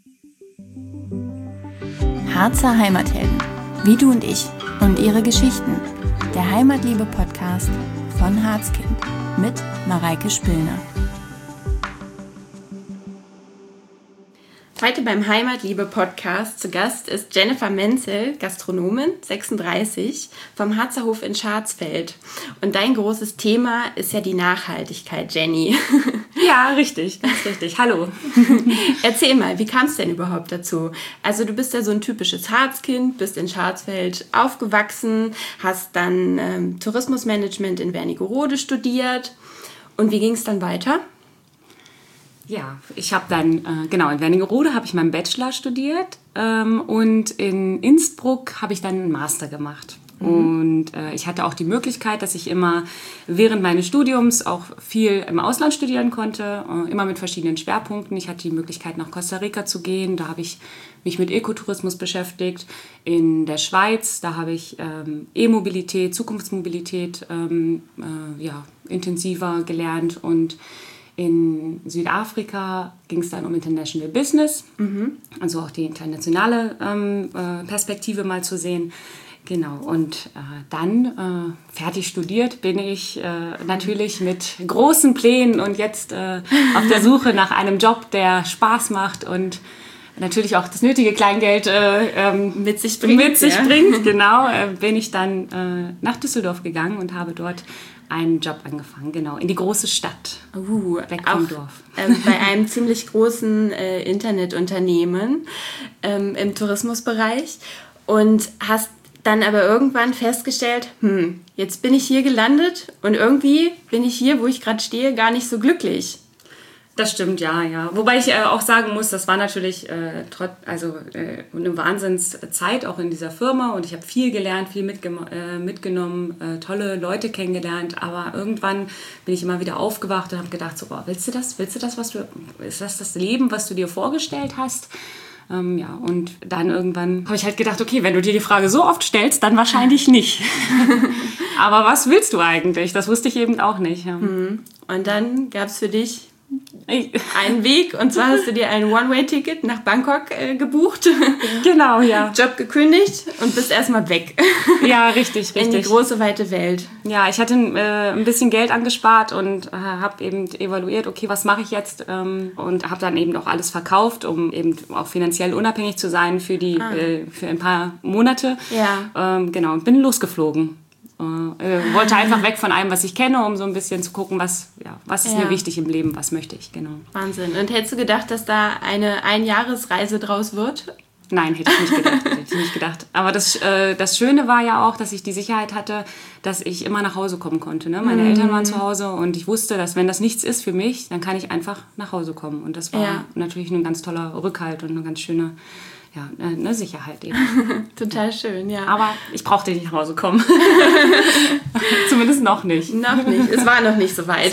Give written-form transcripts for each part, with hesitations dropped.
Harzer Heimathelden, wie du und ich und ihre Geschichten. Der Heimatliebe-Podcast von Harzkind mit Mareike Spillner. Heute beim Heimatliebe-Podcast zu Gast ist Jennifer Menzel, Gastronomin, 36, vom Harzer Hof in Scharzfeld. Und dein großes Thema ist ja die Nachhaltigkeit, Jenny. Ja, richtig, ganz richtig. Hallo. Erzähl mal, wie kam es denn überhaupt dazu? Also du bist ja so ein typisches Harzkind, bist in Scharzfeld aufgewachsen, hast dann Tourismusmanagement in Wernigerode studiert. Und wie ging es dann weiter? Ja, ich habe dann, in Wernigerode habe ich meinen Bachelor studiert und in Innsbruck habe ich dann einen Master gemacht. Und ich hatte auch die Möglichkeit, dass ich immer während meines Studiums auch viel im Ausland studieren konnte, immer mit verschiedenen Schwerpunkten. Ich hatte die Möglichkeit, nach Costa Rica zu gehen, da habe ich mich mit Ökotourismus beschäftigt. In der Schweiz, da habe ich E-Mobilität, Zukunftsmobilität intensiver gelernt und in Südafrika ging es dann um International Business, also auch die internationale Perspektive mal zu sehen. Genau, und dann fertig studiert bin ich natürlich mit großen Plänen und jetzt auf der Suche nach einem Job, der Spaß macht und natürlich auch das nötige Kleingeld mit sich bringt. Genau, bin ich dann nach Düsseldorf gegangen und habe dort einen Job angefangen, genau, in die große Stadt, weg vom Dorf. Bei einem ziemlich großen Internetunternehmen im Tourismusbereich und hast dann aber irgendwann festgestellt, jetzt bin ich hier gelandet und irgendwie bin ich hier, wo ich gerade stehe, gar nicht so glücklich. Das stimmt, ja. Wobei ich auch sagen muss, das war natürlich eine Wahnsinnszeit auch in dieser Firma und ich habe viel gelernt, viel mitgenommen, tolle Leute kennengelernt, aber irgendwann bin ich immer wieder aufgewacht und habe gedacht, so, willst du das, ist das Leben, was du dir vorgestellt hast? Und dann irgendwann habe ich halt gedacht, okay, wenn du dir die Frage so oft stellst, dann wahrscheinlich nicht. Aber was willst du eigentlich? Das wusste ich eben auch nicht. Ja. Und dann gab es für dich einen Weg, und zwar hast du dir ein One-Way-Ticket nach Bangkok gebucht. Genau, ja. Job gekündigt und bist erstmal weg. Ja, richtig. In die große, weite Welt. Ja, ich hatte ein bisschen Geld angespart und habe eben evaluiert, okay, was mache ich jetzt? Und habe dann eben auch alles verkauft, um eben auch finanziell unabhängig zu sein für ein paar Monate. Ja. Und bin losgeflogen. Wollte einfach weg von allem, was ich kenne, um so ein bisschen zu gucken, was ist mir wichtig im Leben, was möchte ich, genau. Wahnsinn. Und hättest du gedacht, dass da eine Einjahresreise draus wird? Nein, hätte ich nicht gedacht. Aber das Schöne war ja auch, dass ich die Sicherheit hatte, dass ich immer nach Hause kommen konnte. Ne? Meine Eltern waren zu Hause und ich wusste, dass wenn das nichts ist für mich, dann kann ich einfach nach Hause kommen. Und das war natürlich ein ganz toller Rückhalt und eine ganz schöne eine Sicherheit eben. Total schön, ja. Aber ich brauchte nicht nach Hause kommen. Zumindest noch nicht. Noch nicht. Es war noch nicht so weit.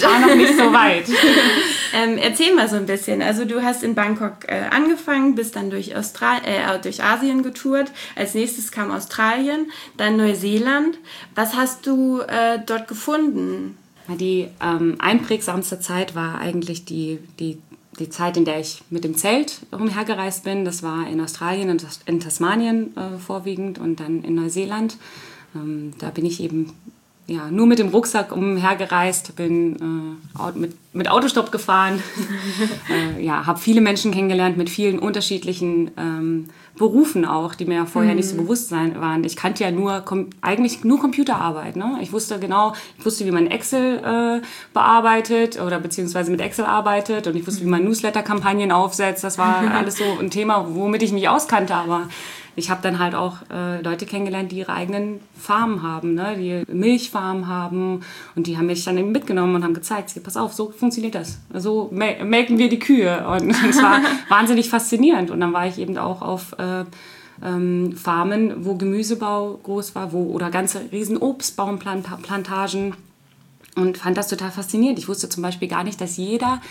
Erzähl mal so ein bisschen. Also du hast in Bangkok angefangen, bist dann durch Asien getourt. Als nächstes kam Australien, dann Neuseeland. Was hast du dort gefunden? Die einprägsamste Zeit war eigentlich die Zeit, in der ich mit dem Zelt umhergereist bin. Das war in Australien und in Tasmanien vorwiegend und dann in Neuseeland. Da bin ich eben nur mit dem Rucksack umhergereist, bin mit Autostopp gefahren, habe viele Menschen kennengelernt mit vielen unterschiedlichen Berufen auch, die mir vorher nicht so bewusst waren. Ich kannte ja eigentlich nur Computerarbeit. Ne? Ich wusste, wie man Excel bearbeitet oder beziehungsweise mit Excel arbeitet und ich wusste, wie man Newsletter-Kampagnen aufsetzt. Das war alles so ein Thema, womit ich mich auskannte, aber ich habe dann halt auch Leute kennengelernt, die ihre eigenen Farmen haben, ne? Die Milchfarmen haben und die haben mich dann eben mitgenommen und haben gezeigt, pass auf, so funktioniert das. So melken wir die Kühe und es war wahnsinnig faszinierend und dann war ich eben auch auf Farmen, wo Gemüsebau groß war, oder ganze riesen Obstbaumplantagen und fand das total faszinierend. Ich wusste zum Beispiel gar nicht, dass jeder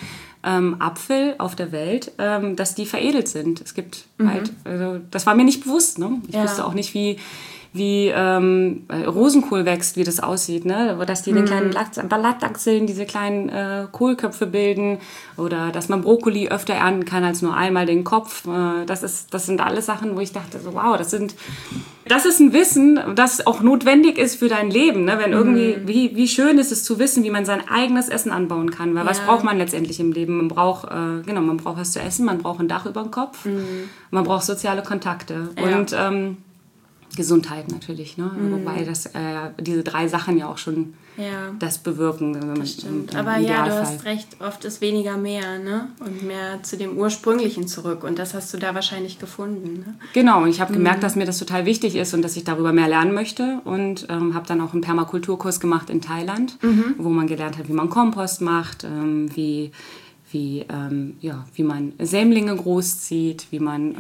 Apfel auf der Welt, dass die veredelt sind. Es gibt halt, also das war mir nicht bewusst. Ne? Ich wusste auch nicht, wie Rosenkohl wächst, wie das aussieht, ne? Dass die in den kleinen Blattachseln diese kleinen Kohlköpfe bilden oder dass man Brokkoli öfter ernten kann als nur einmal den Kopf. Das sind alles Sachen, wo ich dachte, so, wow, das ist ein Wissen, das auch notwendig ist für dein Leben, ne? Wenn irgendwie, wie schön ist es zu wissen, wie man sein eigenes Essen anbauen kann, weil was braucht man letztendlich im Leben? Man braucht was zu essen, man braucht ein Dach über dem Kopf, man braucht soziale Kontakte und Gesundheit natürlich, ne? Wobei diese 3 Sachen ja auch schon das bewirken. Wenn das stimmt. Aber ja, du hast recht, oft ist weniger mehr, ne? Und mehr zu dem Ursprünglichen zurück. Und das hast du da wahrscheinlich gefunden. Ne? Genau, und ich habe gemerkt, dass mir das total wichtig ist und dass ich darüber mehr lernen möchte. Und habe dann auch einen Permakulturkurs gemacht in Thailand, wo man gelernt hat, wie man Kompost macht, wie man Sämlinge großzieht, wie man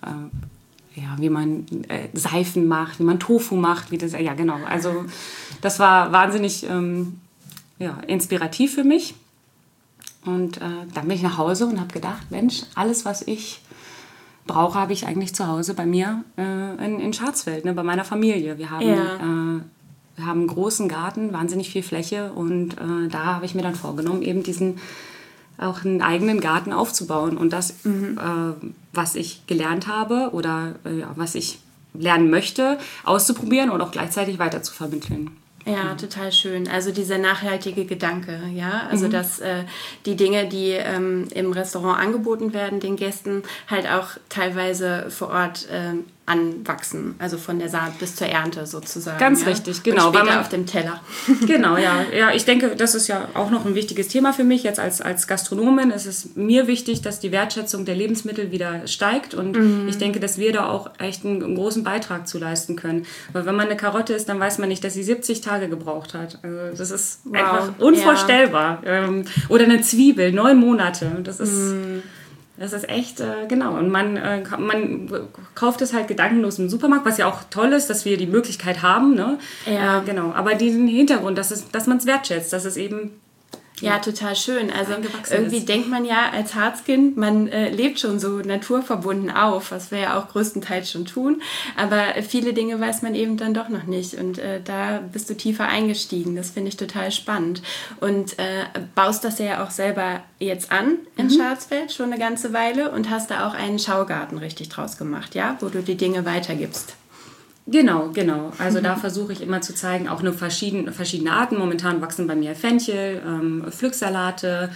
Seifen macht, wie man Tofu macht, genau. Also das war wahnsinnig inspirativ für mich. Und dann bin ich nach Hause und habe gedacht, Mensch, alles, was ich brauche, habe ich eigentlich zu Hause bei mir in Schwarzwald, ne, bei meiner Familie. Wir haben einen großen Garten, wahnsinnig viel Fläche und da habe ich mir dann vorgenommen, eben auch einen eigenen Garten aufzubauen und das, was ich gelernt habe oder was ich lernen möchte, auszuprobieren und auch gleichzeitig weiter zu vermitteln. Ja, total schön. Also dieser nachhaltige Gedanke, ja, also dass die Dinge, die im Restaurant angeboten werden, den Gästen halt auch teilweise vor Ort anwachsen, also von der Saat bis zur Ernte sozusagen. Ganz richtig, genau. Und später auf dem Teller. Genau, ja, ich denke, das ist ja auch noch ein wichtiges Thema für mich. Jetzt als Gastronomin ist es mir wichtig, dass die Wertschätzung der Lebensmittel wieder steigt und ich denke, dass wir da auch echt einen großen Beitrag zu leisten können. Weil wenn man eine Karotte isst, dann weiß man nicht, dass sie 70 Tage gebraucht hat. Also das ist einfach unvorstellbar. Ja. Oder eine Zwiebel, 9 Monate. Das ist echt, genau. Und man kauft es halt gedankenlos im Supermarkt, was ja auch toll ist, dass wir die Möglichkeit haben. Ne? Ja. Genau. Aber diesen Hintergrund, dass man es wertschätzt, dass es eben... Ja, total schön. Also irgendwie denkt man ja als Harzkind, man lebt schon so naturverbunden auf, was wir ja auch größtenteils schon tun. Aber viele Dinge weiß man eben dann doch noch nicht. Und da bist du tiefer eingestiegen. Das finde ich total spannend. Und baust das ja auch selber jetzt an in Schwarzwald schon eine ganze Weile und hast da auch einen Schaugarten richtig draus gemacht, ja, wo du die Dinge weitergibst. Genau. Also da versuche ich immer zu zeigen, auch nur verschiedene Arten. Momentan wachsen bei mir Fenchel, Pflücksalate,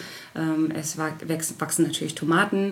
wachsen natürlich Tomaten,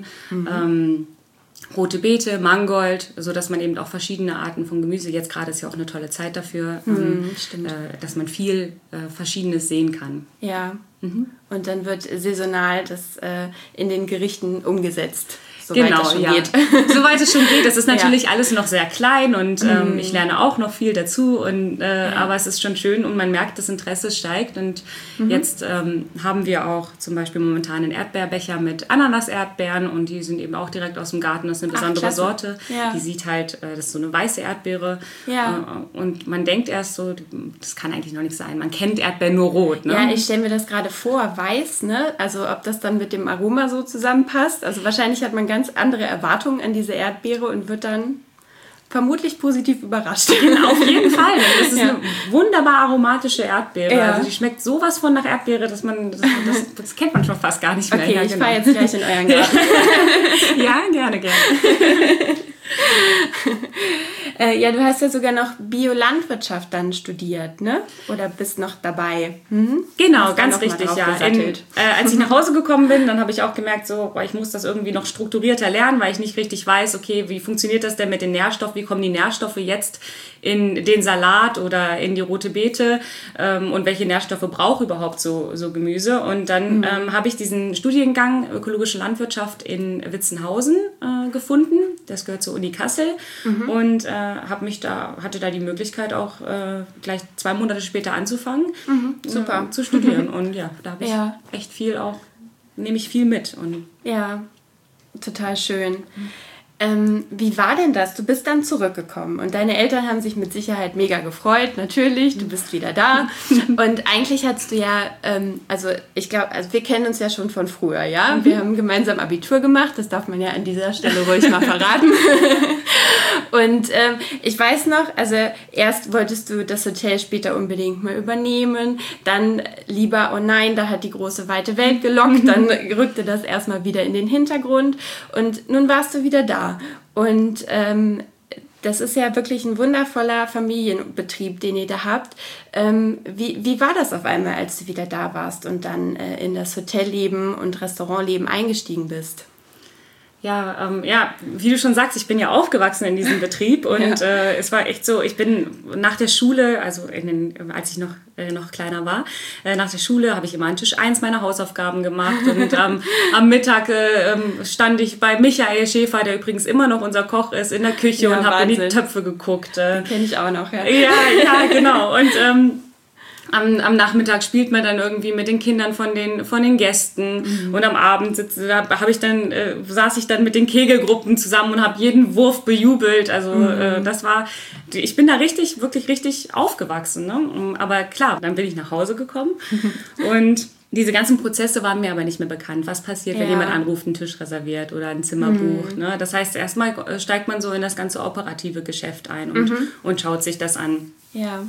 rote Beete, Mangold, sodass man eben auch verschiedene Arten von Gemüse, jetzt gerade ist ja auch eine tolle Zeit dafür, dass man viel Verschiedenes sehen kann. Ja, und dann wird saisonal das in den Gerichten umgesetzt. Soweit es schon geht. Soweit es schon geht. Das ist natürlich alles noch sehr klein und ich lerne auch noch viel dazu. Aber es ist schon schön und man merkt, das Interesse steigt. Und jetzt haben wir auch zum Beispiel momentan einen Erdbeerbecher mit Ananas-Erdbeeren und die sind eben auch direkt aus dem Garten. Das ist eine besondere Sorte. Ja. Die sieht halt, das ist so eine weiße Erdbeere. Ja. Und man denkt erst so, das kann eigentlich noch nicht sein. Man kennt Erdbeeren nur rot. Ne? Ja, ich stelle mir das gerade vor, weiß, ne? Also ob das dann mit dem Aroma so zusammenpasst. Also wahrscheinlich hat man ganz andere Erwartungen an diese Erdbeere und wird dann vermutlich positiv überrascht. Auf jeden Fall. Das ist eine wunderbar aromatische Erdbeere. Ja. Also die schmeckt sowas von nach Erdbeere, dass man das kennt man schon fast gar nicht mehr. Okay, ich fahre jetzt gleich in euren Garten. Ja, gerne. Ja, du hast ja sogar noch Biolandwirtschaft dann studiert, ne? Oder bist noch dabei? Genau, ganz richtig, ja. Als ich nach Hause gekommen bin, dann habe ich auch gemerkt, ich muss das irgendwie noch strukturierter lernen, weil ich nicht richtig weiß, okay, wie funktioniert das denn mit den Nährstoffen? Wie kommen die Nährstoffe jetzt in den Salat oder in die rote Beete? Und welche Nährstoffe braucht überhaupt so Gemüse? Und dann habe ich diesen Studiengang Ökologische Landwirtschaft in Witzenhausen gefunden. Das gehört zur Uni Kassel. Und hatte da die Möglichkeit auch gleich 2 Monate später anzufangen, super zu studieren. Und ja, da habe ich echt nehme ich viel mit. Und ja, total schön. Wie war denn das? Du bist dann zurückgekommen und deine Eltern haben sich mit Sicherheit mega gefreut, natürlich, du bist wieder da. Und eigentlich hattest du ja, also ich glaube, also wir kennen uns ja schon von früher, ja? Wir haben gemeinsam Abitur gemacht, das darf man ja an dieser Stelle ruhig mal verraten. Und ich weiß noch, also erst wolltest du das Hotel später unbedingt mal übernehmen, dann lieber, oh nein, da hat die große weite Welt gelockt, dann rückte das erstmal wieder in den Hintergrund und nun warst du wieder da. Und das ist ja wirklich ein wundervoller Familienbetrieb, den ihr da habt. Wie war das auf einmal, als du wieder da warst und dann in das Hotelleben und Restaurantleben eingestiegen bist? Ja, wie du schon sagst, ich bin ja aufgewachsen in diesem Betrieb und es war echt so, ich bin nach der Schule, also als ich noch kleiner war, nach der Schule habe ich immer an Tisch 1 meine Hausaufgaben gemacht und am Mittag stand ich bei Michael Schäfer, der übrigens immer noch unser Koch ist, in der Küche und habe in die Töpfe geguckt. Den kenne ich auch noch, ja. Ja, genau. Und am Nachmittag spielt man dann irgendwie mit den Kindern von den Gästen und am Abend saß ich dann mit den Kegelgruppen zusammen und habe jeden Wurf bejubelt. Also ich bin da wirklich richtig aufgewachsen. Ne? Aber klar, dann bin ich nach Hause gekommen und diese ganzen Prozesse waren mir aber nicht mehr bekannt. Was passiert, wenn jemand anruft, einen Tisch reserviert oder ein Zimmer bucht? Ne? Das heißt, erstmal steigt man so in das ganze operative Geschäft ein und schaut sich das an. Ja.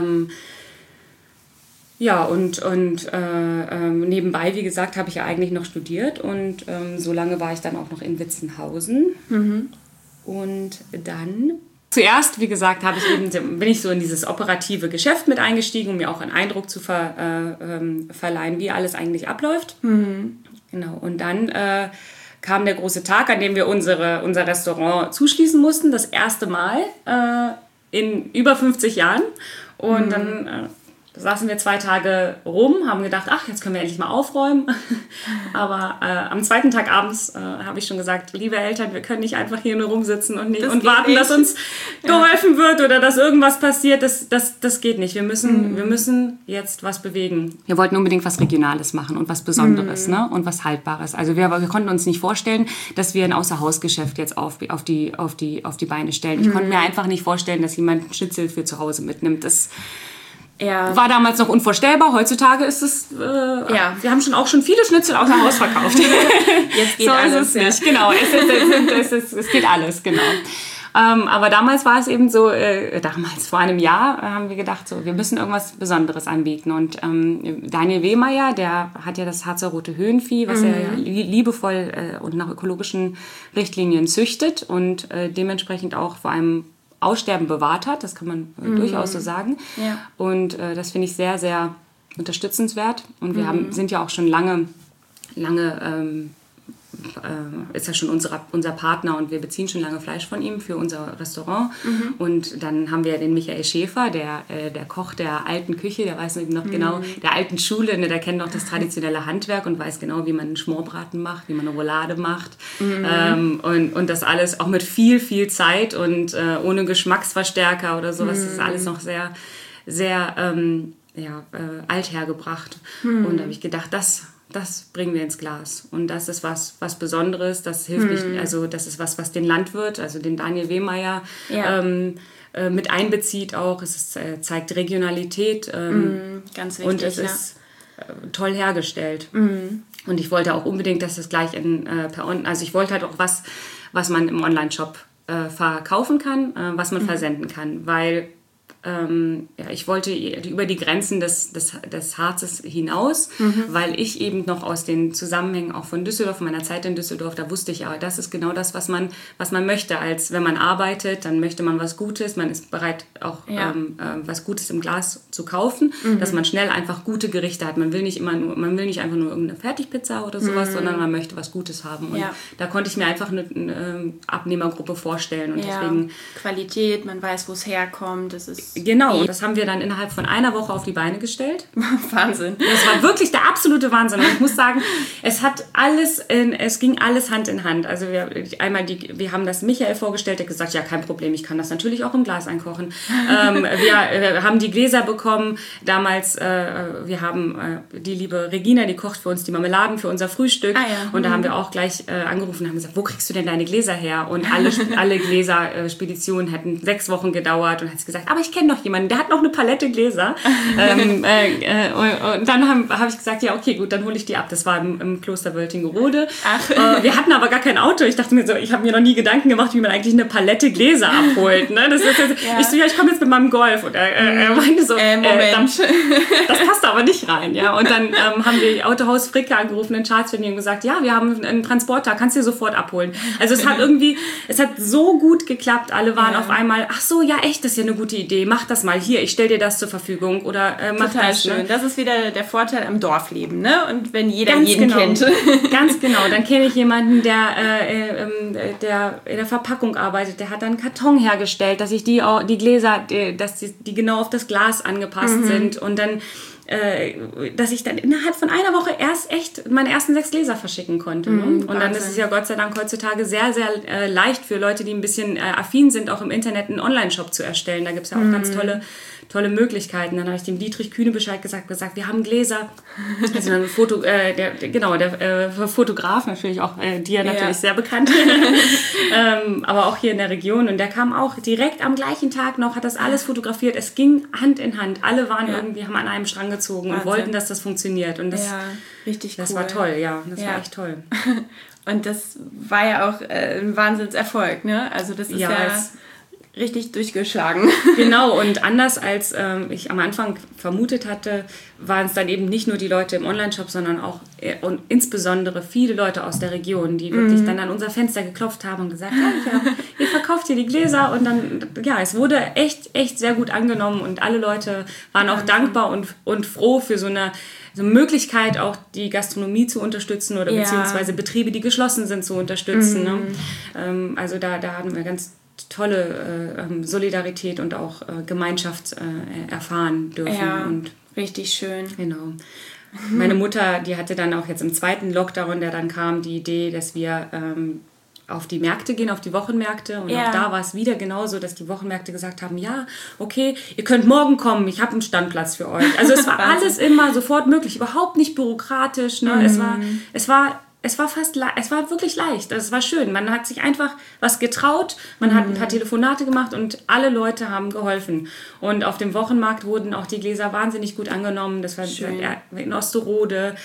Ja, und nebenbei, wie gesagt, habe ich ja eigentlich noch studiert und so lange war ich dann auch noch in Witzenhausen. Und dann, zuerst, wie gesagt, bin ich so in dieses operative Geschäft mit eingestiegen, um mir auch einen Eindruck zu verleihen, wie alles eigentlich abläuft. Genau, und dann kam der große Tag, an dem wir unser Restaurant zuschließen mussten, das erste Mal in über 50 Jahren. Und dann saßen wir 2 Tage rum, haben gedacht, ach, jetzt können wir endlich mal aufräumen. Aber am zweiten Tag abends habe ich schon gesagt, liebe Eltern, wir können nicht einfach hier nur rumsitzen und warten, dass uns geholfen wird oder dass irgendwas passiert. Das geht nicht. Wir müssen jetzt was bewegen. Wir wollten unbedingt was Regionales machen und was Besonderes, ne? Und was Haltbares. Also wir konnten uns nicht vorstellen, dass wir ein Außerhausgeschäft jetzt auf die Beine stellen. Ich konnte mir einfach nicht vorstellen, dass jemand einen Schnitzel für zu Hause mitnimmt. Das war damals noch unvorstellbar. Heutzutage ist es, wir haben schon viele Schnitzel außer Haus verkauft. Jetzt geht alles. So ist es nicht, genau. Es geht alles, genau. Aber damals war es eben so, vor einem Jahr haben wir gedacht, so, wir müssen irgendwas Besonderes anbieten. Und Daniel Wehmeier, der hat ja das Harzer Rote Höhenvieh, was er liebevoll und nach ökologischen Richtlinien züchtet und dementsprechend auch vor allem Aussterben bewahrt hat, das kann man durchaus so sagen. Ja. Und das finde ich sehr, sehr unterstützenswert. Und wir sind ja auch schon lange ist ja schon unser Partner und wir beziehen schon lange Fleisch von ihm für unser Restaurant. Und dann haben wir den Michael Schäfer, der Koch der alten Küche, der weiß noch genau, der alten Schule, ne, der kennt noch das traditionelle Handwerk und weiß genau, wie man einen Schmorbraten macht, wie man eine Roulade macht. Und das alles auch mit viel, viel Zeit und ohne Geschmacksverstärker oder sowas. Das ist alles noch sehr, sehr alt hergebracht. Und da habe ich gedacht, das bringen wir ins Glas. Und das ist was Besonderes, das hilft nicht, also das ist was den Landwirt, also den Daniel Wehmeier, mit einbezieht auch. Es zeigt Regionalität ganz wichtig, und es ist toll hergestellt. Und ich wollte auch unbedingt, dass das gleich also ich wollte halt auch was man im Online-Shop verkaufen kann, was man versenden kann, weil ich wollte über die Grenzen des Harzes hinaus, weil ich eben noch aus den Zusammenhängen auch von Düsseldorf, von meiner Zeit in Düsseldorf, da wusste ich, aber das ist genau das, was man möchte. Als wenn man arbeitet, dann möchte man was Gutes, man ist bereit auch was Gutes im Glas zu kaufen, dass man schnell einfach gute Gerichte hat. Man will nicht einfach nur irgendeine Fertigpizza oder sowas, sondern man möchte was Gutes haben. Und da konnte ich mir einfach eine Abnehmergruppe vorstellen. Und deswegen Qualität, man weiß, wo es herkommt, das ist Genau, und das haben wir dann innerhalb von einer Woche auf die Beine gestellt. Wahnsinn. Das war wirklich der absolute Wahnsinn. Und ich muss sagen, es ging alles Hand in Hand. Also wir haben das Michael vorgestellt, der hat gesagt, ja, kein Problem, ich kann das natürlich auch im Glas einkochen. Wir haben die Gläser bekommen. Damals, wir haben die liebe Regina, die kocht für uns die Marmeladen für unser Frühstück. Und da haben wir auch gleich angerufen und haben gesagt, wo kriegst du denn deine Gläser her? Und alle Gläser-Speditionen hätten 6 Wochen gedauert. Und hat sie gesagt, aber ich kenne noch jemanden, der hat noch eine Palette Gläser. Und dann habe ich gesagt, ja, okay, gut, dann hole ich die ab. Das war im Kloster Wöltingerode. Wir hatten aber gar kein Auto. Ich dachte mir so, ich habe mir noch nie Gedanken gemacht, wie man eigentlich eine Palette Gläser abholt. Ne? Ich so, ja, ich komme jetzt mit meinem Golf. Und er meinte so, Moment. Das passt aber nicht rein. Ja? Und dann haben wir Autohaus Fricke angerufen in Charleston und gesagt, ja, wir haben einen Transporter, kannst du dir sofort abholen. Also es hat so gut geklappt. Alle waren auf einmal, ach so, ja, echt, das ist ja eine gute Idee. Mach das mal hier, ich stelle dir das zur Verfügung. Oder mach Total das. schön. Ne? Das ist wieder der Vorteil am Dorfleben, ne? Und wenn jeder jeden kennt. Ganz genau. Dann kenne ich jemanden, der in der Verpackung arbeitet. Der hat dann einen Karton hergestellt, dass ich die Gläser, dass die genau auf das Glas angepasst sind. Und dann dass ich dann innerhalb von einer Woche erst echt meine ersten 6 Gläser verschicken konnte. Ne? Und dann ist es ja Gott sei Dank heutzutage sehr, sehr leicht für Leute, die ein bisschen affin sind, auch im Internet einen Online-Shop zu erstellen. Da gibt es ja auch ganz tolle Möglichkeiten. Dann habe ich dem Dietrich Kühne Bescheid gesagt, wir haben Gläser. Also ein der Fotograf natürlich auch, dir natürlich sehr bekannt. Aber auch hier in der Region. Und der kam auch direkt am gleichen Tag noch, hat das alles fotografiert. Es ging Hand in Hand. Alle waren irgendwie, haben an einem Strang gezogen und wollten, dass das funktioniert. Und das war toll, ja. Das war echt toll. Und das war ja auch ein Wahnsinnserfolg, ne? Also das ist richtig durchgeschlagen. Genau, und anders als ich am Anfang vermutet hatte, waren es dann eben nicht nur die Leute im Onlineshop, sondern auch und insbesondere viele Leute aus der Region, die wirklich dann an unser Fenster geklopft haben und gesagt, ja, ihr verkauft hier die Gläser. Und dann, es wurde echt sehr gut angenommen und alle Leute waren auch dankbar und froh für so eine Möglichkeit, auch die Gastronomie zu unterstützen oder beziehungsweise Betriebe, die geschlossen sind, zu unterstützen. Ne? Also da haben wir ganz tolle Solidarität und auch Gemeinschaft erfahren dürfen. Ja, und richtig schön. Genau. Meine Mutter, die hatte dann auch jetzt im zweiten Lockdown, der dann kam, die Idee, dass wir auf die Märkte gehen, auf die Wochenmärkte. Und auch da war es wieder genauso, dass die Wochenmärkte gesagt haben, ja, okay, ihr könnt morgen kommen, ich habe einen Standplatz für euch. Also es war alles immer sofort möglich, überhaupt nicht bürokratisch. Ne? Es war wirklich leicht. Also es war schön. Man hat sich einfach was getraut, man hat ein paar Telefonate gemacht und alle Leute haben geholfen. Und auf dem Wochenmarkt wurden auch die Gläser wahnsinnig gut angenommen. Das war in Osterode,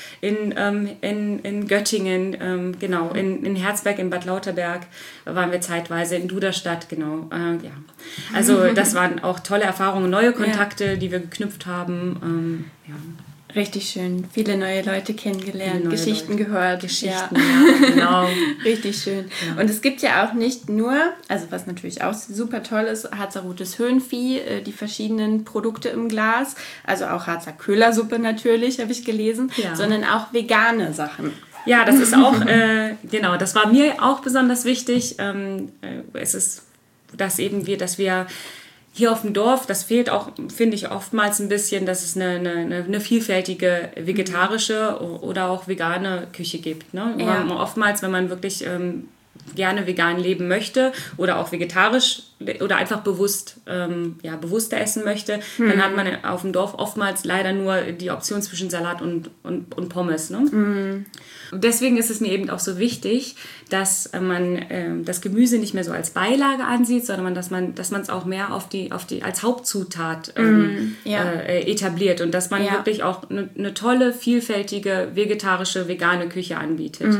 in Göttingen, genau, in Herzberg, in Bad Lauterberg waren wir zeitweise, in Duderstadt, genau. Also das waren auch tolle Erfahrungen, neue Kontakte, die wir geknüpft haben. Richtig schön. Viele neue Leute kennengelernt, Geschichten gehört. Geschichten, genau. Richtig schön. Ja. Und es gibt ja auch nicht nur, also was natürlich auch super toll ist, Harzer rotes Höhenvieh, die verschiedenen Produkte im Glas, also auch Harzer Köhlersuppe natürlich, habe ich gelesen, sondern auch vegane Sachen. Ja, das ist auch, das war mir auch besonders wichtig. Es ist, dass wir hier auf dem Dorf, das fehlt auch, finde ich, oftmals ein bisschen, dass es eine vielfältige vegetarische oder auch vegane Küche gibt. Ne? Ja. Oftmals, wenn man wirklich gerne vegan leben möchte oder auch vegetarisch oder einfach bewusster essen möchte, dann hat man auf dem Dorf oftmals leider nur die Option zwischen Salat und Pommes. Ne? Deswegen ist es mir eben auch so wichtig, dass man das Gemüse nicht mehr so als Beilage ansieht, sondern dass man es auch mehr auf die als Hauptzutat etabliert und dass man wirklich auch eine tolle, vielfältige, vegetarische, vegane Küche anbietet.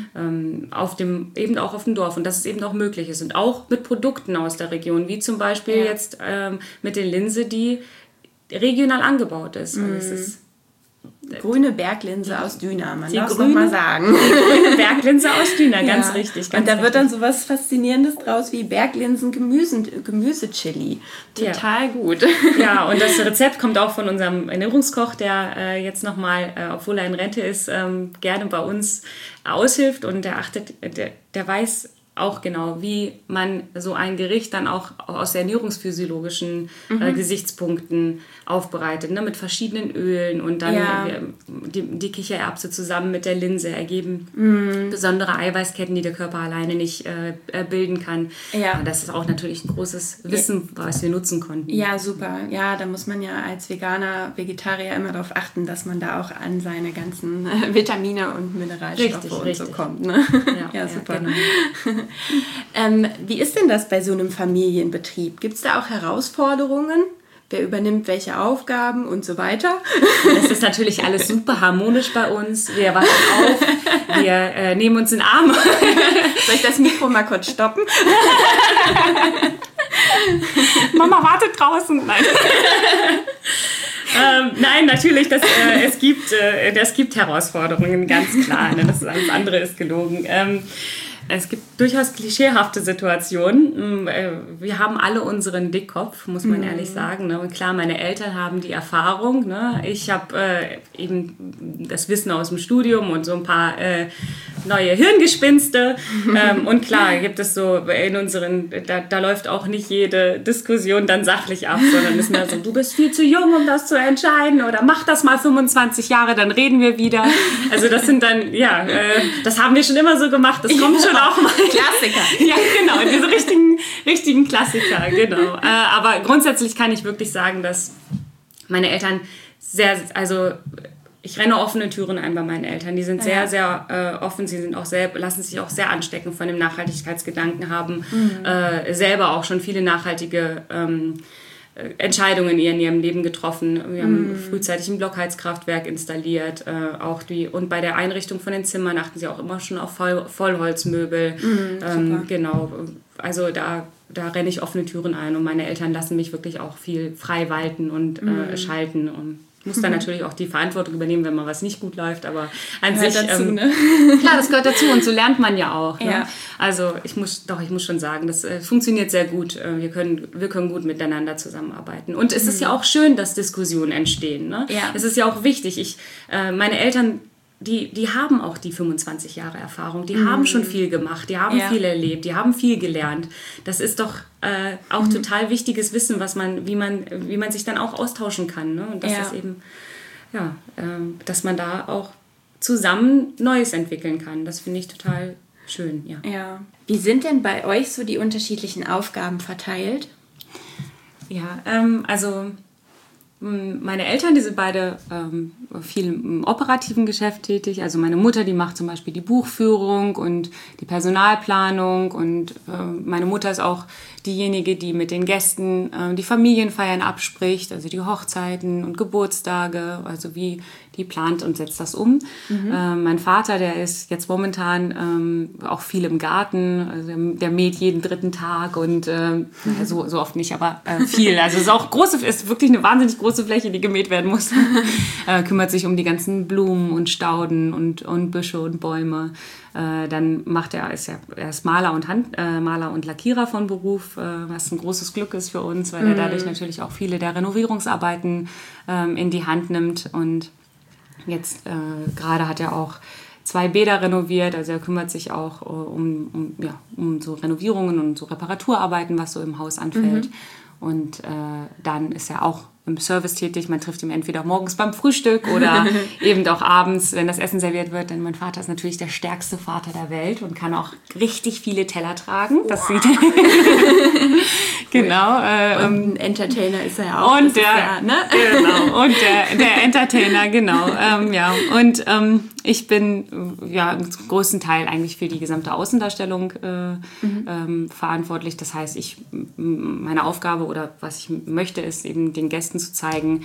Eben auch auf dem Dorf und dass es eben auch möglich ist. Und auch mit Produkten aus der Region, wie zum Beispiel jetzt mit der Linse, die regional angebaut ist. Also es ist grüne Berglinse aus Düna, man darf es nochmal sagen. Die grüne Berglinse aus Düna, ganz richtig. Und da wird dann so was Faszinierendes draus wie Berglinsen-Gemüsechili. Total gut. Ja, und das Rezept kommt auch von unserem Ernährungskoch, der jetzt nochmal, obwohl er in Rente ist, gerne bei uns aushilft und der weiß auch genau, wie man so ein Gericht dann auch aus ernährungsphysiologischen Gesichtspunkten aufbereitet, ne? Mit verschiedenen Ölen und dann die Kichererbse zusammen mit der Linse ergeben besondere Eiweißketten, die der Körper alleine nicht bilden kann. Ja. Das ist auch natürlich ein großes Wissen, was wir nutzen konnten. Ja, super. Ja, da muss man ja als Veganer, Vegetarier immer darauf achten, dass man da auch an seine ganzen Vitamine und Mineralstoffe und so kommt. Ne? Ja, super. Genau. Wie ist denn das bei so einem Familienbetrieb? Gibt es da auch Herausforderungen? Wer übernimmt welche Aufgaben und so weiter? Das ist natürlich alles super harmonisch bei uns. Wir wachen auf, wir nehmen uns in den Arm. Soll ich das Mikro mal kurz stoppen? Mama wartet draußen. Nein. Nein, natürlich, es gibt Herausforderungen, ganz klar. Ne? Alles andere ist gelogen. Es gibt durchaus klischeehafte Situationen. Wir haben alle unseren Dickkopf, muss man ehrlich sagen. Ne? Und klar, meine Eltern haben die Erfahrung. Ne? Ich habe eben das Wissen aus dem Studium und so ein paar neue Hirngespinste. Und klar, gibt es so in unseren, da läuft auch nicht jede Diskussion dann sachlich ab, sondern ist mehr so, du bist viel zu jung, um das zu entscheiden oder mach das mal 25 Jahre, dann reden wir wieder. Also das sind dann, das haben wir schon immer so gemacht, das kommt schon auch mal. Klassiker. Ja, genau, diese richtigen Klassiker, genau. Aber grundsätzlich kann ich wirklich sagen, dass meine Eltern ich renne offene Türen ein bei meinen Eltern. Die sind sehr, sehr offen. Sie sind auch lassen sich auch sehr anstecken von dem Nachhaltigkeitsgedanken, haben selber auch schon viele nachhaltige Entscheidungen in ihrem Leben getroffen. Wir haben frühzeitig ein Blockheizkraftwerk installiert. Und bei der Einrichtung von den Zimmern achten sie auch immer schon auf Vollholzmöbel. Genau. Also da renne ich offene Türen ein und meine Eltern lassen mich wirklich auch viel frei walten und schalten. Und ich muss dann natürlich auch die Verantwortung übernehmen, wenn mal was nicht gut läuft, aber an sich, dazu, ne? Klar, das gehört dazu und so lernt man ja auch. Ne? Ja. Also ich muss schon sagen, das funktioniert sehr gut. Wir können gut miteinander zusammenarbeiten. Und es ist ja auch schön, dass Diskussionen entstehen. Ne? Ja. Es ist ja auch wichtig. Meine Eltern, die haben auch die 25 Jahre Erfahrung, die haben schon viel gemacht, die haben viel erlebt, die haben viel gelernt. Das ist doch auch total wichtiges Wissen, wie man sich dann auch austauschen kann. Ne? Und das ist eben, dass man da auch zusammen Neues entwickeln kann. Das finde ich total schön. Ja. Wie sind denn bei euch so die unterschiedlichen Aufgaben verteilt? Ja, also meine Eltern, die sind beide viel im operativen Geschäft tätig. Also meine Mutter, die macht zum Beispiel die Buchführung und die Personalplanung. Und meine Mutter ist auch diejenige, die mit den Gästen die Familienfeiern abspricht, also die Hochzeiten und Geburtstage, also wie die plant und setzt das um. Mein Vater, der ist jetzt momentan auch viel im Garten, also der mäht jeden 3. Tag und so oft nicht, aber viel. Also es ist wirklich eine wahnsinnig große Fläche, die gemäht werden muss. Kümmert sich um die ganzen Blumen und Stauden und Büsche und Bäume. Dann er ist Maler und Lackierer von Beruf, was ein großes Glück ist für uns, weil er dadurch natürlich auch viele der Renovierungsarbeiten in die Hand nimmt. Und jetzt gerade hat er auch 2 Bäder renoviert, also er kümmert sich auch um so Renovierungen und so Reparaturarbeiten, was so im Haus anfällt. Und dann ist er auch im Service tätig. Man trifft ihn entweder morgens beim Frühstück oder eben auch abends, wenn das Essen serviert wird. Denn mein Vater ist natürlich der stärkste Vater der Welt und kann auch richtig viele Teller tragen. Das sieht genau. Und ein Entertainer ist er ja auch. Und genau. Und der Entertainer, genau. Und ich bin im größten Teil eigentlich für die gesamte Außendarstellung verantwortlich. Das heißt, meine Aufgabe oder was ich möchte, ist eben den Gästen zu zeigen,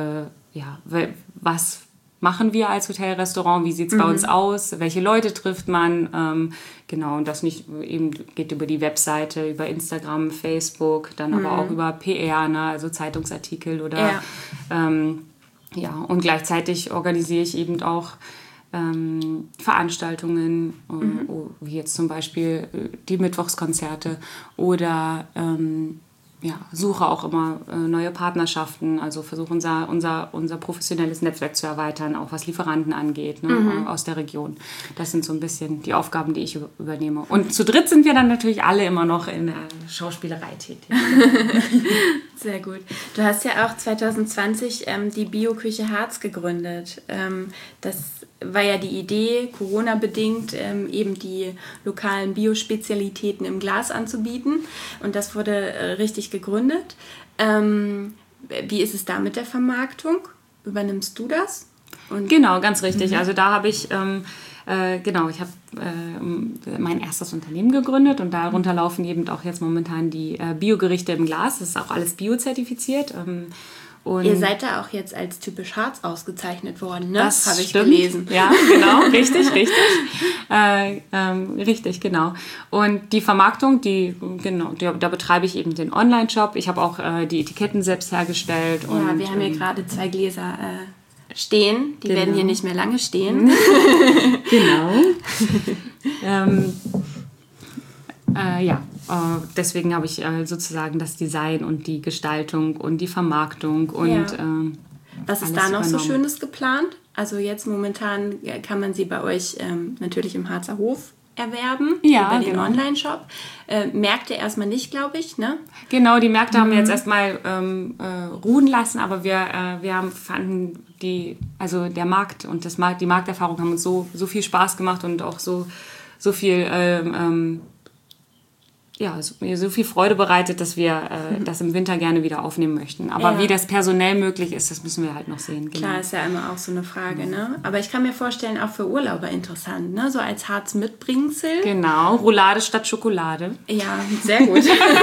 was machen wir als Hotelrestaurant, wie sieht es bei uns aus, welche Leute trifft man, und das nicht eben geht über die Webseite, über Instagram, Facebook, dann aber auch über PR, ne, also Zeitungsartikel oder und gleichzeitig organisiere ich eben auch Veranstaltungen, wie jetzt zum Beispiel die Mittwochskonzerte oder suche auch immer neue Partnerschaften, also versuche unser professionelles Netzwerk zu erweitern, auch was Lieferanten angeht, ne, aus der Region. Das sind so ein bisschen die Aufgaben, die ich übernehme. Und zu dritt sind wir dann natürlich alle immer noch in der Schauspielerei tätig. Sehr gut. Du hast ja auch 2020 die Bio-Küche Harz gegründet. Das war ja die Idee, Corona-bedingt, eben die lokalen Bio-Spezialitäten im Glas anzubieten. Und das wurde richtig gegründet. Wie ist es da mit der Vermarktung? Übernimmst du das? Und genau, ganz richtig. Also da habe ich... ich habe mein erstes Unternehmen gegründet und darunter laufen eben auch jetzt momentan die Biogerichte im Glas. Das ist auch alles biozertifiziert. Und ihr seid da auch jetzt als typisch Harz ausgezeichnet worden, ne? Das habe ich stimmt. gelesen. Ja, genau, richtig. Richtig, genau. Und die Vermarktung, da betreibe ich eben den Online-Shop. Ich habe auch die Etiketten selbst hergestellt. Ja, und wir haben hier gerade 2 Gläser stehen. Die werden hier nicht mehr lange stehen. Genau. Deswegen habe ich sozusagen das Design und die Gestaltung und die Vermarktung und was ist da noch so Schönes geplant? Also jetzt momentan kann man sie bei euch natürlich im Harzer Hof erwerben, über den Online-Shop. Märkte erstmal nicht, glaube ich, ne? Genau, die Märkte haben wir jetzt erstmal ruhen lassen, aber wir fanden der Markt und die Markterfahrung haben uns so viel Spaß gemacht und auch so viel so viel Freude bereitet, dass wir das im Winter gerne wieder aufnehmen möchten. Aber wie das personell möglich ist, das müssen wir halt noch sehen. Genau. Klar, ist ja immer auch so eine Frage, ne? Aber ich kann mir vorstellen, auch für Urlauber interessant, ne? So als Harz-Mitbringsel. Genau, Roulade statt Schokolade. Ja, sehr gut.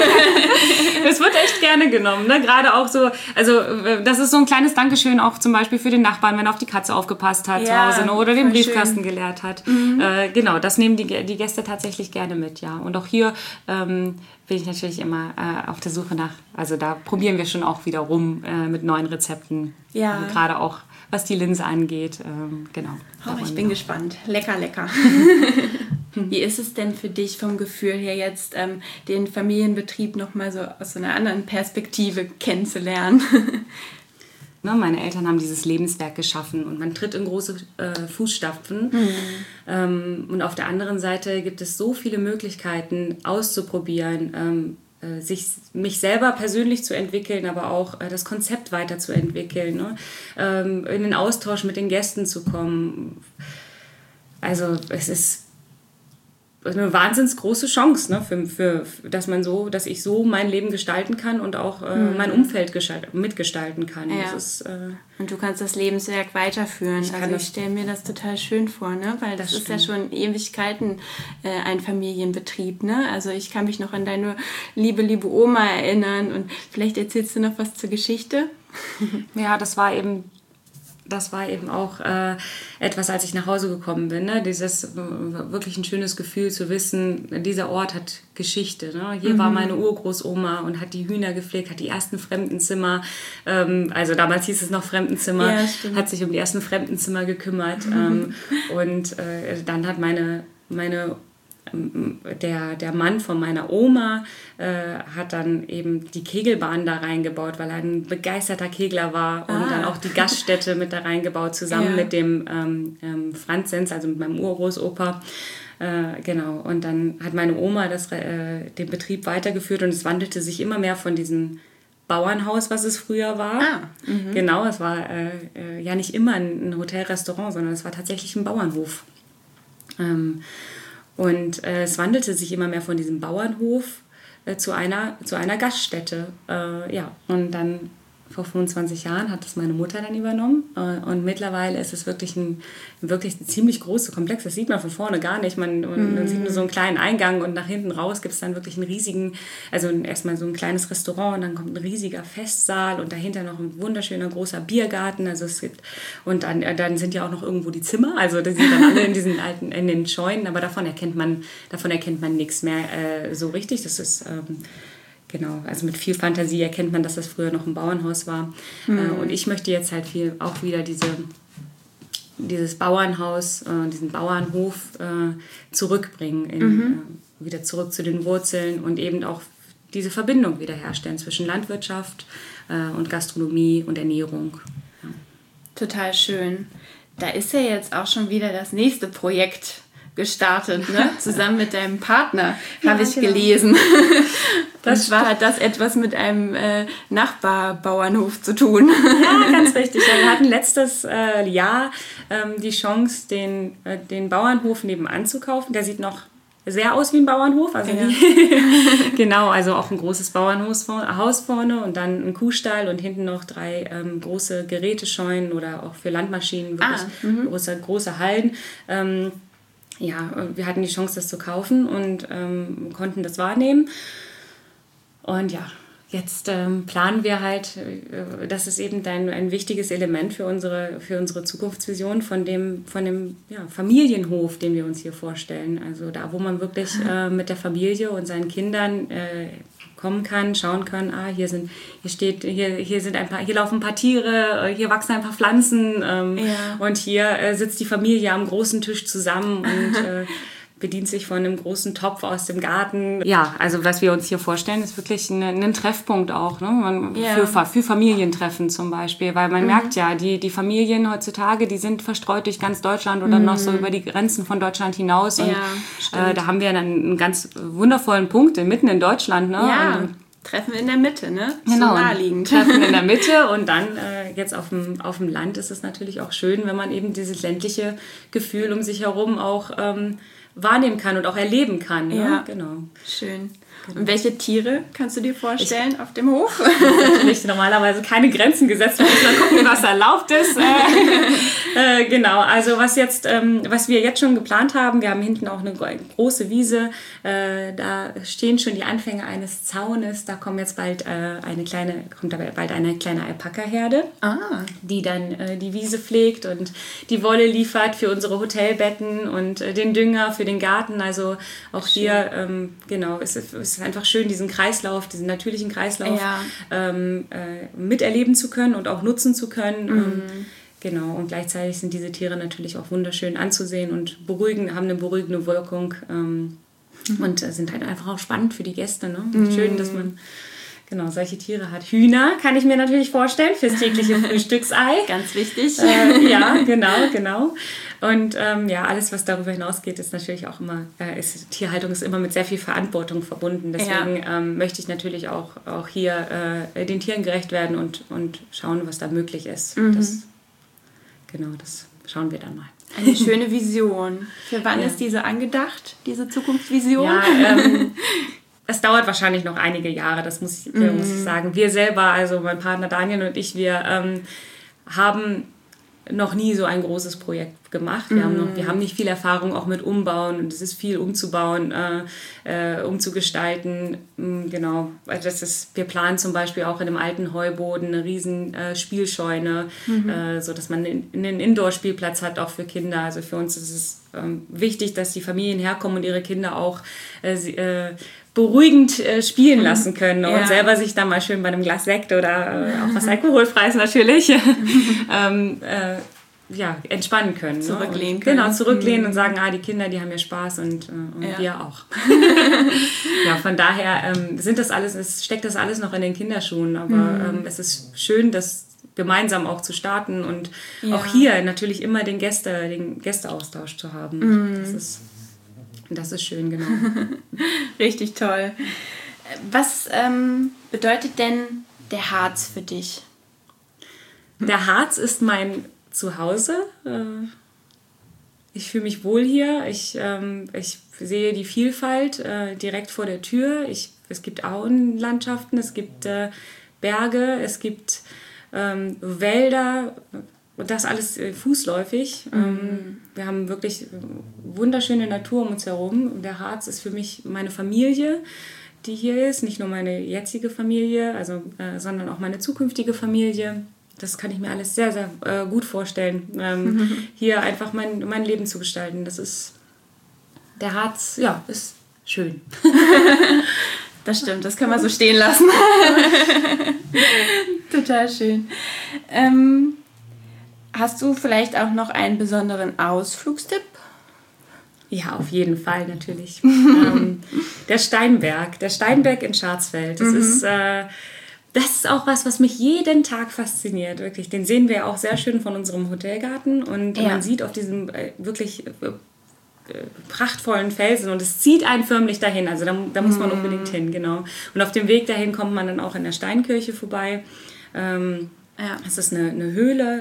Das wird echt gerne genommen, ne? Gerade auch so, also das ist so ein kleines Dankeschön auch zum Beispiel für den Nachbarn, wenn er auf die Katze aufgepasst hat zu Hause, ne? Oder den Briefkasten geleert hat. Genau, das nehmen die Gäste tatsächlich gerne mit, ja. Und auch hier bin ich natürlich immer auf der Suche nach, also da probieren wir schon auch wieder rum mit neuen Rezepten. Ja. Gerade auch, was die Linse angeht. Genau. Oh, ich bin gespannt. Lecker, lecker. Wie ist es denn für dich vom Gefühl her jetzt, den Familienbetrieb nochmal so aus so einer anderen Perspektive kennenzulernen? Meine Eltern haben dieses Lebenswerk geschaffen und man tritt in große Fußstapfen. Und auf der anderen Seite gibt es so viele Möglichkeiten auszuprobieren, mich selber persönlich zu entwickeln, aber auch das Konzept weiterzuentwickeln, ne? In den Austausch mit den Gästen zu kommen. Also es ist eine wahnsinns große Chance, ne, dass ich so mein Leben gestalten kann und auch mein Umfeld mitgestalten kann. Ja. Und du kannst das Lebenswerk weiterführen. Ich stelle mir das total schön vor, ne? Weil das ist ja schon Ewigkeiten ein Familienbetrieb. Ne? Also ich kann mich noch an deine liebe Oma erinnern und vielleicht erzählst du noch was zur Geschichte? Ja, das war eben auch etwas, als ich nach Hause gekommen bin. Ne? Dieses wirklich ein schönes Gefühl zu wissen, dieser Ort hat Geschichte. Ne? Hier war meine Urgroßoma und hat die Hühner gepflegt, hat die ersten Fremdenzimmer, also damals hieß es noch Fremdenzimmer, hat sich um die ersten Fremdenzimmer gekümmert. Und dann hat der Mann von meiner Oma hat dann eben die Kegelbahn da reingebaut, weil er ein begeisterter Kegler war und dann auch die Gaststätte mit da reingebaut, zusammen mit dem Franz Senz, also mit meinem Urgroßopa. Genau, und dann hat meine Oma den Betrieb weitergeführt und es wandelte sich immer mehr von diesem Bauernhaus, was es früher war. Genau, es war ja nicht immer ein Hotel-Restaurant, sondern es war tatsächlich ein Bauernhof. Und es wandelte sich immer mehr von diesem Bauernhof zu einer Gaststätte. Und dann vor 25 Jahren hat das meine Mutter dann übernommen. Und mittlerweile ist es wirklich ein ziemlich großer Komplex. Das sieht man von vorne gar nicht. Man sieht nur so einen kleinen Eingang und nach hinten raus gibt es dann wirklich einen riesigen, also erstmal so ein kleines Restaurant und dann kommt ein riesiger Festsaal und dahinter noch ein wunderschöner großer Biergarten. Also es gibt, und dann sind ja auch noch irgendwo die Zimmer. Also die sind dann alle in den Scheunen, aber davon erkennt man nichts mehr so richtig. Das ist genau, also mit viel Fantasie erkennt man, dass das früher noch ein Bauernhaus war. Und ich möchte jetzt halt auch wieder dieses Bauernhaus, diesen Bauernhof zurückbringen, wieder zurück zu den Wurzeln und eben auch diese Verbindung wiederherstellen zwischen Landwirtschaft und Gastronomie und Ernährung. Ja. Total schön. Da ist ja jetzt auch schon wieder das nächste Projekt gestartet, ne? Zusammen mit deinem Partner, habe ich gelesen. Das hat das etwas mit einem Nachbarbauernhof zu tun. Ja, ganz richtig. Ja, wir hatten letztes Jahr die Chance, den Bauernhof nebenan zu kaufen. Der sieht noch sehr aus wie ein Bauernhof. Also genau, also auch ein großes Bauernhaus vorne und dann ein Kuhstall und hinten noch 3 große Gerätescheunen oder auch für Landmaschinen, wirklich große Hallen. Ja, wir hatten die Chance, das zu kaufen und konnten das wahrnehmen. Und ja, jetzt planen wir halt, das ist eben ein wichtiges Element für unsere Zukunftsvision von dem Familienhof, den wir uns hier vorstellen. Also da, wo man wirklich mit der Familie und seinen Kindern kommen kann, schauen kann, hier laufen ein paar Tiere, hier wachsen ein paar Pflanzen und hier sitzt die Familie am großen Tisch zusammen und bedient sich von einem großen Topf aus dem Garten. Ja, also was wir uns hier vorstellen, ist wirklich ein Treffpunkt auch, ne? Für Familientreffen zum Beispiel, weil man merkt ja, die Familien heutzutage, die sind verstreut durch ganz Deutschland oder noch so über die Grenzen von Deutschland hinaus und da haben wir dann einen ganz wundervollen Punkt mitten in Deutschland, ne? Ja. Treffen in der Mitte, ne? Genau, so naheliegend. Treffen in der Mitte und dann jetzt auf dem Land ist es natürlich auch schön, wenn man eben dieses ländliche Gefühl um sich herum auch wahrnehmen kann und auch erleben kann. Ne? Ja, genau. Schön. Genau. Und welche Tiere kannst du dir vorstellen auf dem Hof? Natürlich normalerweise keine Grenzen gesetzt, man muss dann gucken, was erlaubt ist. Genau, also was wir jetzt schon geplant haben, wir haben hinten auch eine große Wiese, da stehen schon die Anfänge eines Zaunes, da kommt jetzt bald eine kleine Alpaka-Herde, die dann die Wiese pflegt und die Wolle liefert für unsere Hotelbetten und den Dünger für den Garten, also auch schön. Hier, genau, es ist einfach schön, diesen natürlichen Kreislauf miterleben zu können und auch nutzen zu können. Genau, und gleichzeitig sind diese Tiere natürlich auch wunderschön anzusehen und haben eine beruhigende Wirkung und sind halt einfach auch spannend für die Gäste. Ne? Schön, dass man solche Tiere hat. Hühner kann ich mir natürlich vorstellen fürs tägliche Frühstücksei. Ganz wichtig. Ja, genau. Und alles, was darüber hinausgeht, ist natürlich auch immer, Tierhaltung ist immer mit sehr viel Verantwortung verbunden. Deswegen möchte ich natürlich auch hier den Tieren gerecht werden und schauen, was da möglich ist. Das schauen wir dann mal. Eine schöne Vision. Für wann ist diese angedacht, diese Zukunftsvision? Ja, es dauert wahrscheinlich noch einige Jahre, das muss ich sagen. Wir selber, also mein Partner Daniel und ich, wir haben noch nie so ein großes Projekt gemacht. Wir haben nicht viel Erfahrung auch mit Umbauen und es ist viel umzubauen, umzugestalten. Genau, wir planen zum Beispiel auch in einem alten Heuboden eine riesen Spielscheune, so dass man einen Indoor-Spielplatz hat, auch für Kinder. Also für uns ist es wichtig, dass die Familien herkommen und ihre Kinder auch beruhigend spielen lassen können und selber sich dann mal schön bei einem Glas Sekt oder auch was Alkoholfreies natürlich entspannen können. Zurücklehnen können. Genau, zurücklehnen und sagen, die Kinder, die haben ja Spaß und wir auch. Ja, von daher steckt das alles noch in den Kinderschuhen, aber es ist schön, das gemeinsam auch zu starten und auch hier natürlich immer den Gästeaustausch zu haben. Das ist schön, genau. Richtig toll. Was bedeutet denn der Harz für dich? Der Harz ist mein Zuhause. Ich fühle mich wohl hier. Ich sehe die Vielfalt direkt vor der Tür. Es gibt Auenlandschaften, es gibt Berge, es gibt Wälder. Und das alles fußläufig. Wir haben wirklich wunderschöne Natur um uns herum. Der Harz ist für mich meine Familie, die hier ist. Nicht nur meine jetzige Familie, sondern auch meine zukünftige Familie. Das kann ich mir alles sehr, sehr gut vorstellen, hier einfach mein Leben zu gestalten. Der Harz, ist schön. Das stimmt, das können wir so stehen lassen. Total schön. Hast du vielleicht auch noch einen besonderen Ausflugstipp? Ja, auf jeden Fall natürlich. Der Steinberg in Scharzfeld, das ist auch was mich jeden Tag fasziniert, wirklich. Den sehen wir auch sehr schön von unserem Hotelgarten und man sieht auf diesem wirklich prachtvollen Felsen und es zieht einen förmlich dahin, also da muss man unbedingt hin, genau. Und auf dem Weg dahin kommt man dann auch in der Steinkirche vorbei. Es ist eine Höhle,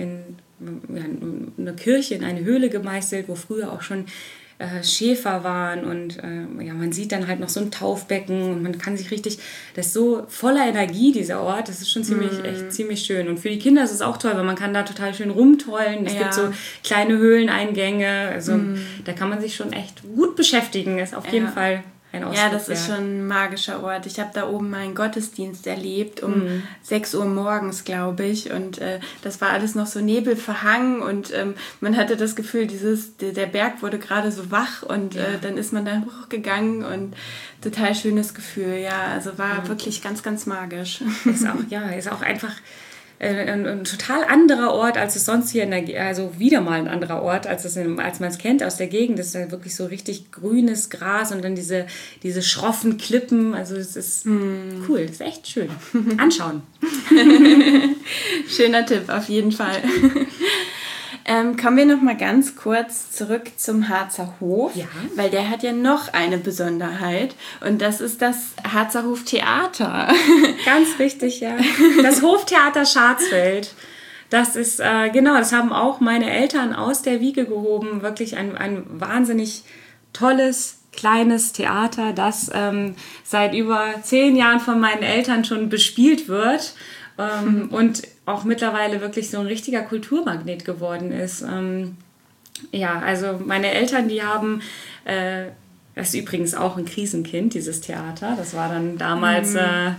eine Kirche in eine Höhle gemeißelt, wo früher auch schon Schäfer waren und man sieht dann halt noch so ein Taufbecken und man kann sich richtig, das ist so voller Energie, dieser Ort, das ist schon echt ziemlich schön und für die Kinder ist es auch toll, weil man kann da total schön rumtollen, es gibt so kleine Höhleneingänge, also da kann man sich schon echt gut beschäftigen, ist auf jeden Fall ein Ausflug. Ja, das ist schon ein magischer Ort. Ich habe da oben meinen Gottesdienst erlebt, um 6 Uhr morgens, glaube ich. Und das war alles noch so nebelverhangen und man hatte das Gefühl, der Berg wurde gerade so wach und dann ist man da hochgegangen und total schönes Gefühl. Ja, also war wirklich ganz, ganz magisch. Ist auch einfach ein total anderer Ort, als es sonst hier also wieder mal ein anderer Ort, als man es kennt aus der Gegend. Das ist halt wirklich so richtig grünes Gras und dann diese schroffen Klippen. Also es ist cool, das ist echt schön. Anschauen. Schöner Tipp, auf jeden Fall. Kommen wir noch mal ganz kurz zurück zum Harzer Hof, weil der hat ja noch eine Besonderheit und das ist das Harzer Hoftheater. Ganz richtig, ja. Das Hoftheater Scharzfeld. Das ist, das haben auch meine Eltern aus der Wiege gehoben. Wirklich ein wahnsinnig tolles, kleines Theater, das seit über 10 Jahren von meinen Eltern schon bespielt wird. Und auch mittlerweile wirklich so ein richtiger Kulturmagnet geworden ist. Also meine Eltern, die haben, das ist übrigens auch ein Krisenkind, dieses Theater. Das war dann damals,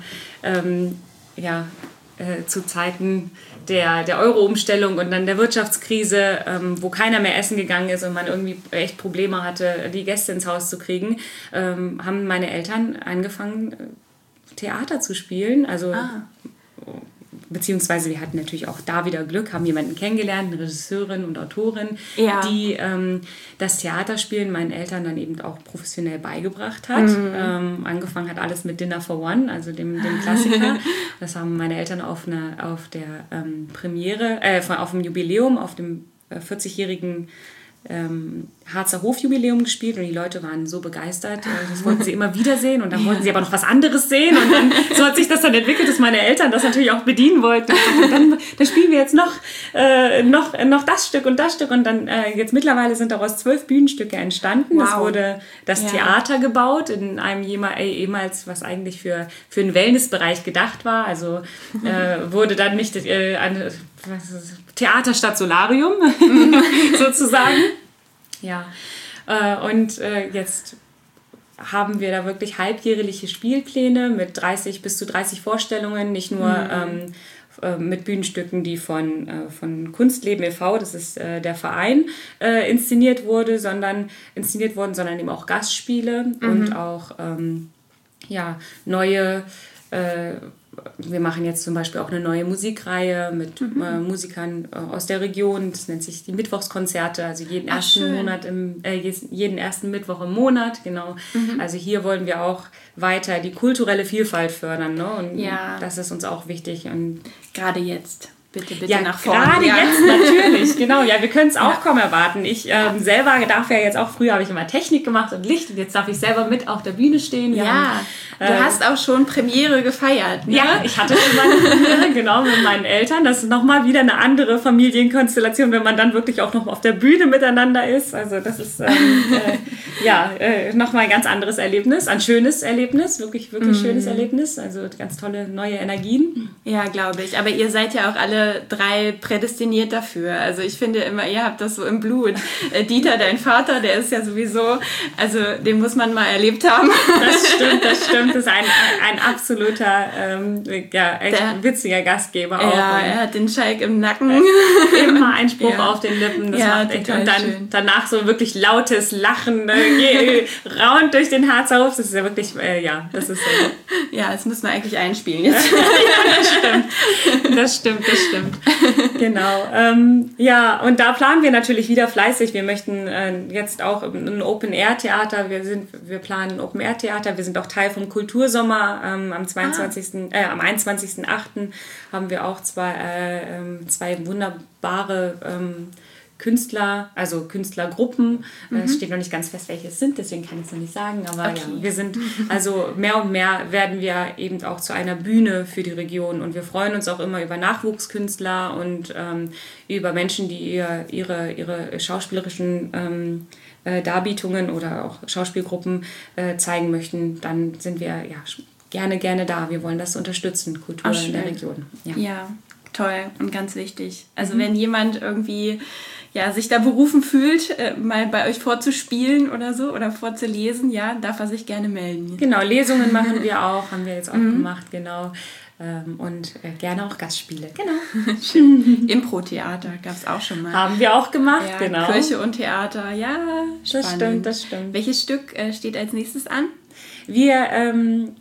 zu Zeiten der Euro-Umstellung und dann der Wirtschaftskrise, wo keiner mehr essen gegangen ist und man irgendwie echt Probleme hatte, die Gäste ins Haus zu kriegen, haben meine Eltern angefangen, Theater zu spielen. Also beziehungsweise wir hatten natürlich auch da wieder Glück, haben jemanden kennengelernt, eine Regisseurin und Autorin, die das Theaterspielen meinen Eltern dann eben auch professionell beigebracht hat. Angefangen hat alles mit Dinner for One, also dem Klassiker. Das haben meine Eltern auf der Premiere, auf dem Jubiläum, auf dem 40-jährigen Harzer Hofjubiläum gespielt und die Leute waren so begeistert, das wollten sie immer wieder sehen und dann wollten sie aber noch was anderes sehen und dann, so hat sich das dann entwickelt, dass meine Eltern das natürlich auch bedienen wollten und dann spielen wir jetzt noch das Stück und dann jetzt mittlerweile sind daraus 12 Bühnenstücke entstanden. Wow. Es wurde das Theater gebaut in einem ehemals, was eigentlich für einen Wellnessbereich gedacht war, also wurde dann nicht Theater statt Solarium sozusagen. Ja, und jetzt haben wir da wirklich halbjährliche Spielpläne mit bis zu 30 Vorstellungen, nicht nur mit Bühnenstücken, die von Kunstleben e.V., das ist der Verein, inszeniert wurden, sondern eben auch Gastspiele und auch neue. Wir machen jetzt zum Beispiel auch eine neue Musikreihe mit Musikern aus der Region. Das nennt sich die Mittwochskonzerte, also jeden ersten Mittwoch im Monat. Genau. Also hier wollen wir auch weiter die kulturelle Vielfalt fördern. Ne? Und das ist uns auch wichtig. Und gerade jetzt. Bitte nach vorne. Gerade jetzt natürlich, genau. Ja, wir können es auch kaum erwarten. Ich selber darf ja jetzt auch, früher habe ich immer Technik gemacht und Licht und jetzt darf ich selber mit auf der Bühne stehen. Du hast auch schon Premiere gefeiert, ne? Ja, ich hatte schon meine Premiere, genau, mit meinen Eltern. Das ist nochmal wieder eine andere Familienkonstellation, wenn man dann wirklich auch noch auf der Bühne miteinander ist. Also das ist nochmal ein ganz anderes Erlebnis, ein schönes Erlebnis, wirklich, wirklich schönes Erlebnis. Also ganz tolle neue Energien. Ja, glaube ich. Aber ihr seid ja auch alle 3 prädestiniert dafür. Also ich finde immer, ihr habt das so im Blut. Dieter, dein Vater, der ist ja sowieso, also den muss man mal erlebt haben. Das stimmt. ist ein absoluter, echt witziger Gastgeber auch. Ja, er hat den Schalk im Nacken. Immer ein Spruch auf den Lippen, das macht echt. Und dann schön. Danach so wirklich lautes Lachen, raunt durch den Harzer Hof. Das ist ja wirklich, das ist so. Ja, das müssen wir eigentlich einspielen jetzt. Das stimmt. Genau. Und da planen wir natürlich wieder fleißig. Wir möchten jetzt auch ein Open-Air-Theater. Wir planen ein Open-Air-Theater. Wir sind auch Teil vom Kultursommer. Am 21.8. haben wir auch zwei wunderbare Künstler, also Künstlergruppen. Es steht noch nicht ganz fest, welche es sind, deswegen kann ich es noch nicht sagen. Aber wir sind, also mehr und mehr werden wir eben auch zu einer Bühne für die Region. Und wir freuen uns auch immer über Nachwuchskünstler und über Menschen, die ihre schauspielerischen Darbietungen oder auch Schauspielgruppen zeigen möchten. Dann sind wir gerne da. Wir wollen das unterstützen, Kultur in der Region. Ja, toll und ganz wichtig. Also wenn jemand irgendwie sich da berufen fühlt, mal bei euch vorzuspielen oder so oder vorzulesen, darf er sich gerne melden. Genau, Lesungen machen wir auch, haben wir jetzt auch gemacht, genau. Und gerne auch Gastspiele, genau. Schön. Impro-Theater gab es auch schon mal. Haben wir auch gemacht, genau. Kirche und Theater, spannend. Das stimmt. Welches Stück steht als nächstes an? Wir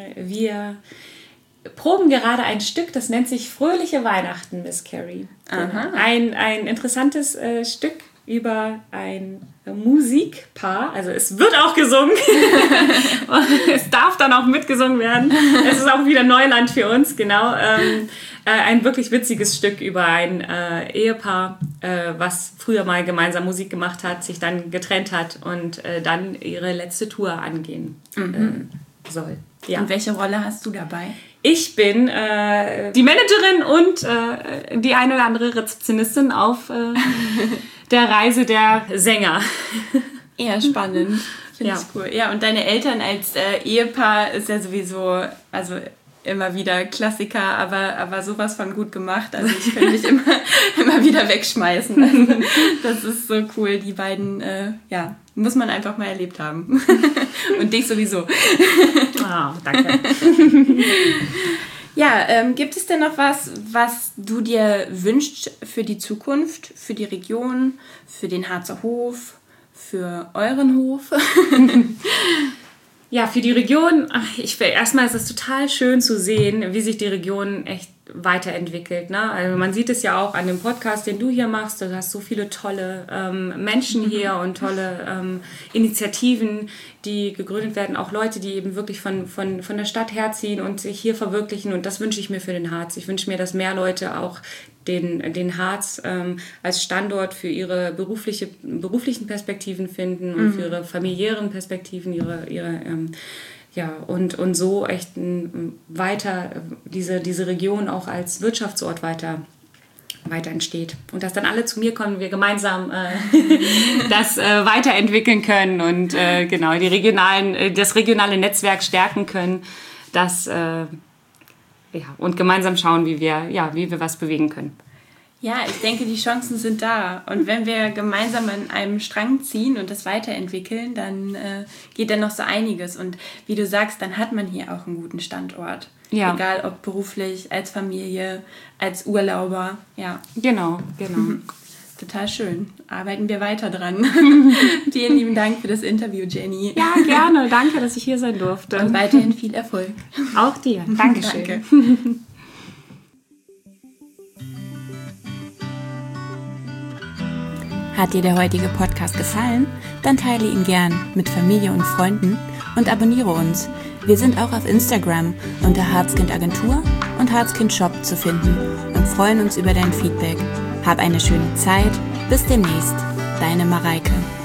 proben gerade ein Stück, das nennt sich Fröhliche Weihnachten, Miss Carrie. Ein interessantes Stück über ein Musikpaar. Also es wird auch gesungen. Es darf dann auch mitgesungen werden. Es ist auch wieder Neuland für uns, genau. Ein wirklich witziges Stück über ein Ehepaar, was früher mal gemeinsam Musik gemacht hat, sich dann getrennt hat und dann ihre letzte Tour angehen soll. Ja. Und welche Rolle hast du dabei? Ich bin die Managerin und die eine oder andere Rezeptionistin auf der Reise der Sänger. Eher spannend. Finde ich cool. Ja, und deine Eltern als Ehepaar ist ja sowieso, also immer wieder Klassiker, aber sowas von gut gemacht. Also ich könnte mich immer wieder wegschmeißen. Also das ist so cool. Die beiden, muss man einfach mal erlebt haben. Und dich sowieso. Danke. Gibt es denn noch was du dir wünschst für die Zukunft, für die Region, für den Harzer Hof, für euren Hof? Ja, für die Region, erstmal ist es total schön zu sehen, wie sich die Region echt weiterentwickelt. Ne? Also man sieht es ja auch an dem Podcast, den du hier machst. Du hast so viele tolle Menschen hier und tolle Initiativen, die gegründet werden. Auch Leute, die eben wirklich von der Stadt herziehen und sich hier verwirklichen. Und das wünsche ich mir für den Harz. Ich wünsche mir, dass mehr Leute auch den Harz als Standort für ihre beruflichen Perspektiven finden und für ihre familiären Perspektiven, und so echt weiter diese Region auch als Wirtschaftsort weiter entsteht. Und dass dann alle zu mir kommen, wir gemeinsam das weiterentwickeln können und das regionale Netzwerk stärken können, und gemeinsam schauen, wie wir was bewegen können. Ja, ich denke, die Chancen sind da. Und wenn wir gemeinsam an einem Strang ziehen und das weiterentwickeln, dann geht da noch so einiges. Und wie du sagst, dann hat man hier auch einen guten Standort. Ja. Egal ob beruflich, als Familie, als Urlauber. Ja. Genau. Total schön. Arbeiten wir weiter dran. Vielen lieben Dank für das Interview, Jenny. Ja, gerne. Danke, dass ich hier sein durfte. Und weiterhin viel Erfolg. Auch dir. Dankeschön. Danke. Hat dir der heutige Podcast gefallen? Dann teile ihn gern mit Familie und Freunden und abonniere uns. Wir sind auch auf Instagram unter Harzkind Agentur und Harzkind Shop zu finden und freuen uns über dein Feedback. Hab eine schöne Zeit. Bis demnächst. Deine Mareike.